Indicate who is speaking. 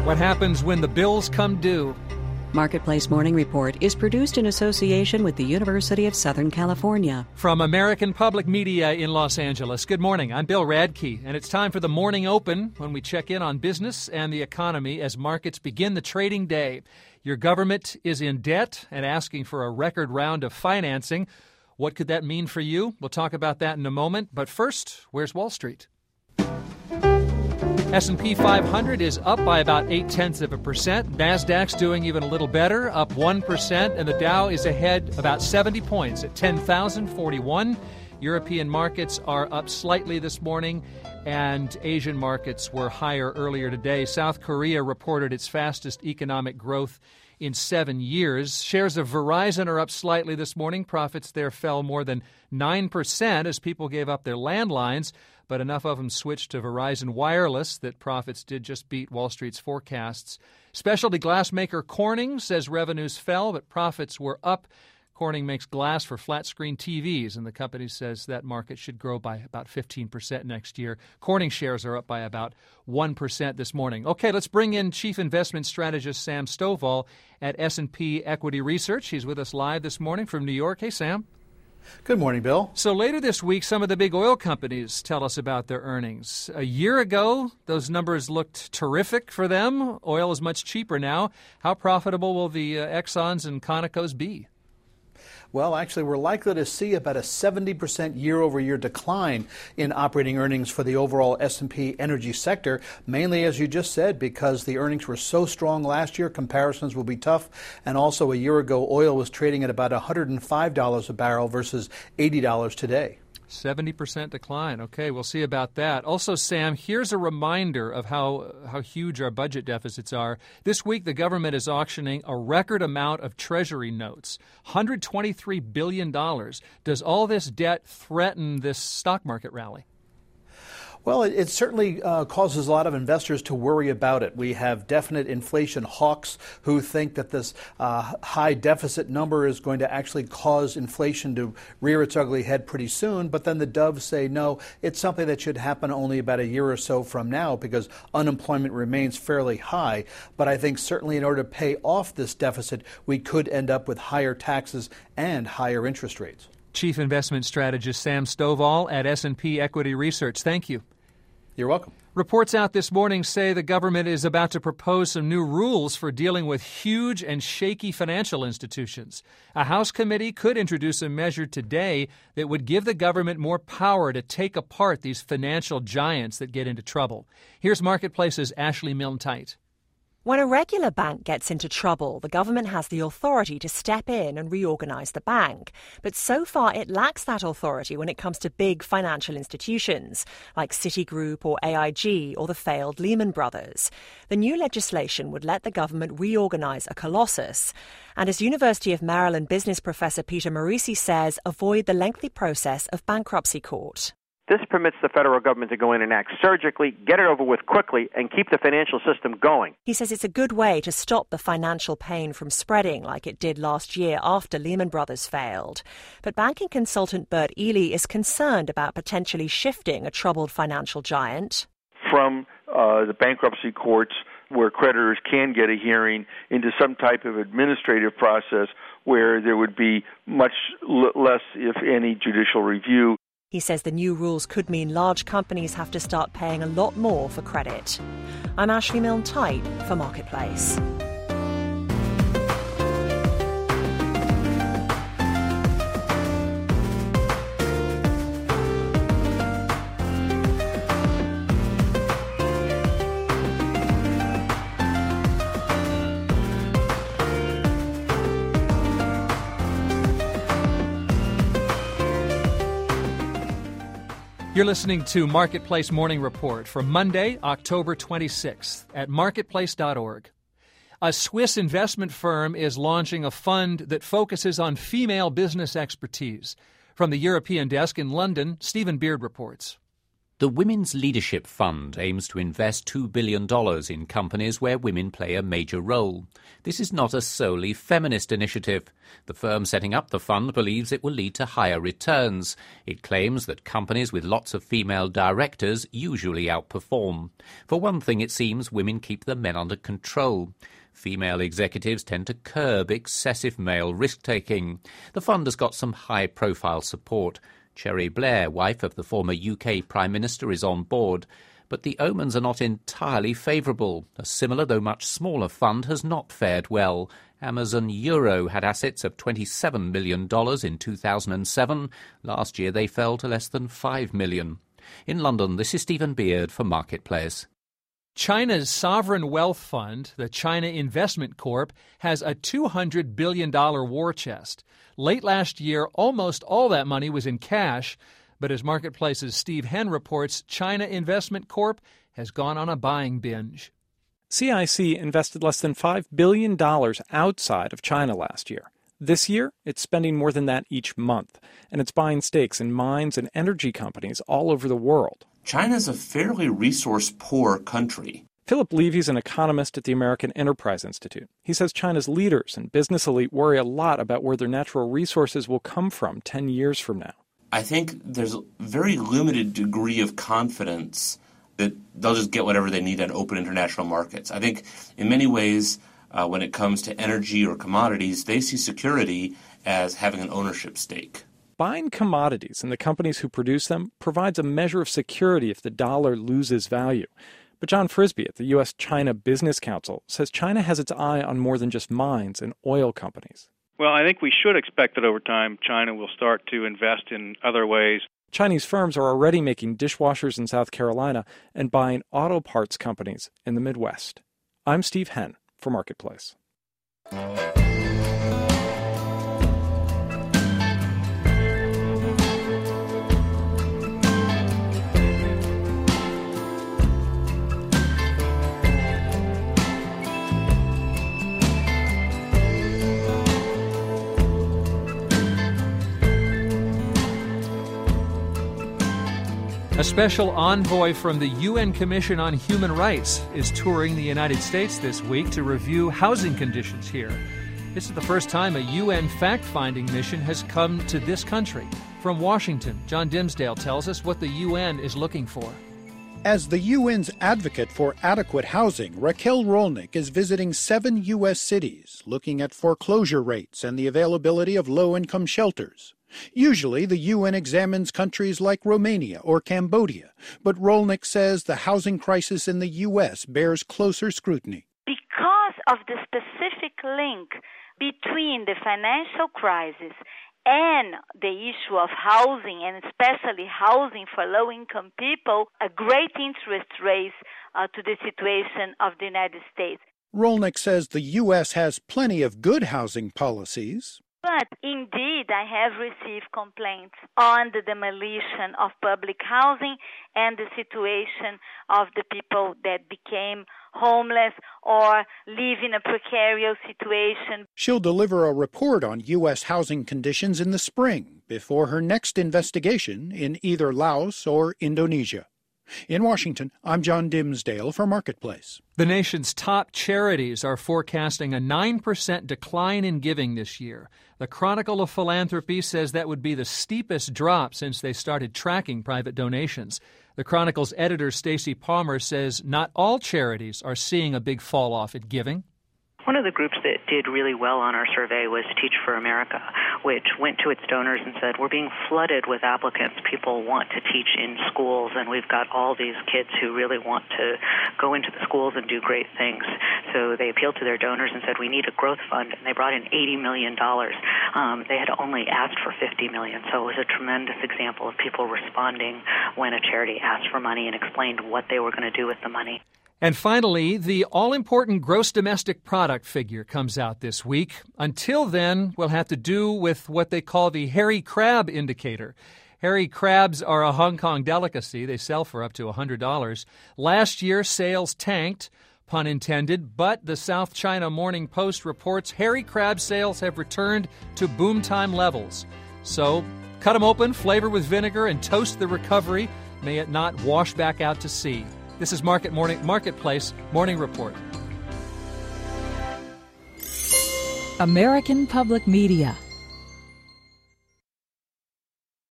Speaker 1: What happens when the bills come due?
Speaker 2: Marketplace Morning Report is produced in association with the University of Southern California.
Speaker 1: From American Public Media in Los Angeles, good morning. I'm Bill Radke, and it's time for the Morning Open when we check in on business and the economy as markets begin the trading day. Your government is in debt and asking for a record round of financing. What could that mean for you? We'll talk about that in a moment. But first, where's Wall Street? S&P 500 is up by about 0.8%. NASDAQ's doing even a little better, up 1%, and the Dow is ahead about 70 points at 10,041. European markets are up slightly this morning, and Asian markets were higher earlier today. South Korea reported its fastest economic growth in 7 years. Shares of Verizon are up slightly this morning. Profits there fell more than 9% as people gave up their landlines, but enough of them switched to Verizon Wireless that profits did just beat Wall Street's forecasts. Specialty glass maker Corning says revenues fell, but profits were up. Corning makes glass for flat-screen TVs, and the company says that market should grow by about 15% next year. Corning shares are up by about 1% this morning. Okay, let's bring in Chief Investment Strategist Sam Stovall at S&P Equity Research. He's with us live this morning from New York. Hey, Sam.
Speaker 3: Good morning, Bill.
Speaker 1: So later this week, some of the big oil companies tell us about their earnings. A year ago, those numbers looked terrific for them. Oil is much cheaper now. How profitable will the Exxons and Conocos be?
Speaker 3: Well, actually, we're likely to see about a 70% year-over-year decline in operating earnings for the overall S&P energy sector, mainly, as you just said, because the earnings were so strong last year, comparisons will be tough, and also a year ago, oil was trading at about $105 a barrel versus $80 today.
Speaker 1: 70% decline. Okay, we'll see about that. Also, Sam, here's a reminder of how huge our budget deficits are. This week, the government is auctioning a record amount of Treasury notes, $123 billion. Does all this debt threaten this stock market rally?
Speaker 3: Well, it certainly causes a lot of investors to worry about it. We have definite inflation hawks who think that this high deficit number is going to actually cause inflation to rear its ugly head pretty soon. But then the doves say, no, it's something that should happen only about a year or so from now because unemployment remains fairly high. But I think certainly in order to pay off this deficit, we could end up with higher taxes and higher interest rates.
Speaker 1: Chief Investment Strategist Sam Stovall at S&P Equity Research. Thank you.
Speaker 3: You're welcome.
Speaker 1: Reports out this morning say the government is about to propose some new rules for dealing with huge and shaky financial institutions. A House committee could introduce a measure today that would give the government more power to take apart these financial giants that get into trouble. Here's Marketplace's Ashley Milne-Tite.
Speaker 4: When a regular bank gets into trouble, the government has the authority to step in and reorganize the bank. But so far, it lacks that authority when it comes to big financial institutions like Citigroup or AIG or the failed Lehman Brothers. The new legislation would let the government reorganize a colossus. And as University of Maryland business professor Peter Morici says, avoid the lengthy process of bankruptcy court.
Speaker 5: This permits the federal government to go in and act surgically, get it over with quickly, and keep the financial system going.
Speaker 4: He says it's a good way to stop the financial pain from spreading like it did last year after Lehman Brothers failed. But banking consultant Bert Ely is concerned about potentially shifting a troubled financial giant
Speaker 6: from the bankruptcy courts, where creditors can get a hearing, into some type of administrative process where there would be much less, if any, judicial review.
Speaker 4: He says the new rules could mean large companies have to start paying a lot more for credit. I'm Ashley Milne-Tite for Marketplace.
Speaker 1: You're listening to Marketplace Morning Report for Monday, October 26th at marketplace.org. A Swiss investment firm is launching a fund that focuses on female business expertise. From the European desk in London, Stephen Beard reports.
Speaker 7: The Women's Leadership Fund aims to invest $2 billion in companies where women play a major role. This is not a solely feminist initiative. The firm setting up the fund believes it will lead to higher returns. It claims that companies with lots of female directors usually outperform. For one thing, it seems women keep the men under control. Female executives tend to curb excessive male risk-taking. The fund has got some high-profile support. Cherie Blair, wife of the former UK Prime Minister, is on board. But the omens are not entirely favourable. A similar, though much smaller, fund has not fared well. Amazon Euro had assets of $27 million in 2007. Last year they fell to less than $5 million. In London, this is Stephen Beard for Marketplace.
Speaker 1: China's sovereign wealth fund, the China Investment Corp, has a $200 billion war chest. Late last year, almost all that money was in cash, but as Marketplace's Steve Henn reports, China Investment Corp has gone on a buying binge.
Speaker 8: CIC invested less than $5 billion outside of China last year. This year, it's spending more than that each month, and it's buying stakes in mines and energy companies all over the world.
Speaker 9: China's a fairly resource-poor country.
Speaker 8: Philip Levy's an economist at the American Enterprise Institute. He says China's leaders and business elite worry a lot about where their natural resources will come from 10 years from now.
Speaker 9: I think there's a very limited degree of confidence that they'll just get whatever they need on open international markets. I think in many ways, when it comes to energy or commodities, they see security as having an ownership stake.
Speaker 8: Buying commodities and the companies who produce them provides a measure of security if the dollar loses value. But John Frisby at the U.S.-China Business Council says China has its eye on more than just mines and oil companies.
Speaker 10: Well, I think we should expect that over time China will start to invest in other ways.
Speaker 8: Chinese firms are already making dishwashers in South Carolina and buying auto parts companies in the Midwest. I'm Steve Henn for Marketplace.
Speaker 1: A special envoy from the UN Commission on Human Rights is touring the United States this week to review housing conditions here. This is the first time a UN fact-finding mission has come to this country. From Washington, John Dimsdale tells us what the UN is looking for.
Speaker 11: As the UN's advocate for adequate housing, Raquel Rolnick is visiting 7 U.S. cities, looking at foreclosure rates and the availability of low-income shelters. Usually, the UN examines countries like Romania or Cambodia, but Rolnick says the housing crisis in the U.S. bears closer scrutiny.
Speaker 12: Because of the specific link between the financial crisis and the issue of housing, and especially housing for low-income people, a great interest raised to the situation of the United States.
Speaker 11: Rolnick says the U.S. has plenty of good housing policies.
Speaker 12: But indeed, I have received complaints on the demolition of public housing and the situation of the people that became homeless or live in a precarious situation.
Speaker 11: She'll deliver a report on U.S. housing conditions in the spring before her next investigation in either Laos or Indonesia. In Washington, I'm John Dimsdale for Marketplace.
Speaker 1: The nation's top charities are forecasting a 9% decline in giving this year. The Chronicle of Philanthropy says that would be the steepest drop since they started tracking private donations. The Chronicle's editor, Stacey Palmer, says not all charities are seeing a big fall-off in giving.
Speaker 13: One of the groups that did really well on our survey was Teach for America, which went to its donors and said, we're being flooded with applicants. People want to teach in schools, and we've got all these kids who really want to go into the schools and do great things. So they appealed to their donors and said, we need a growth fund, and they brought in $80 million. They had only asked for $50 million, so it was a tremendous example of people responding when a charity asked for money and explained what they were going to do with the money.
Speaker 1: And finally, the all-important gross domestic product figure comes out this week. Until then, we'll have to do with what they call the hairy crab indicator. Hairy crabs are a Hong Kong delicacy. They sell for up to $100. Last year, sales tanked, pun intended, but the South China Morning Post reports hairy crab sales have returned to boom time levels. So, cut them open, flavor with vinegar, and toast the recovery. may it not wash back out to sea. This is Marketplace Morning Report.
Speaker 14: American Public Media